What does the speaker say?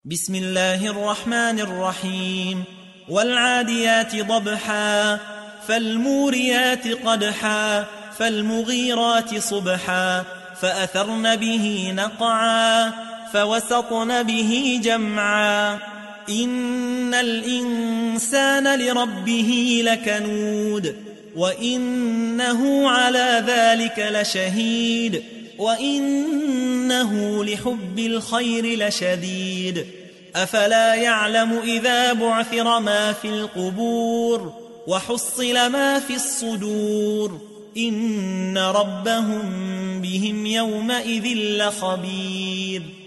بسم الله الرحمن الرحيم والعاديات ضبحا فالموريات قدحا فالمغيرات صبحا فأثرن به نقعا فوسطن به جمعا إن الإنسان لربه لكنود وإنه على ذلك لشهيد وإنه لحب الخير لشديد أفلا يعلم إذا بعثر ما في القبور وحصل ما في الصدور إن ربهم بهم يومئذ لخبير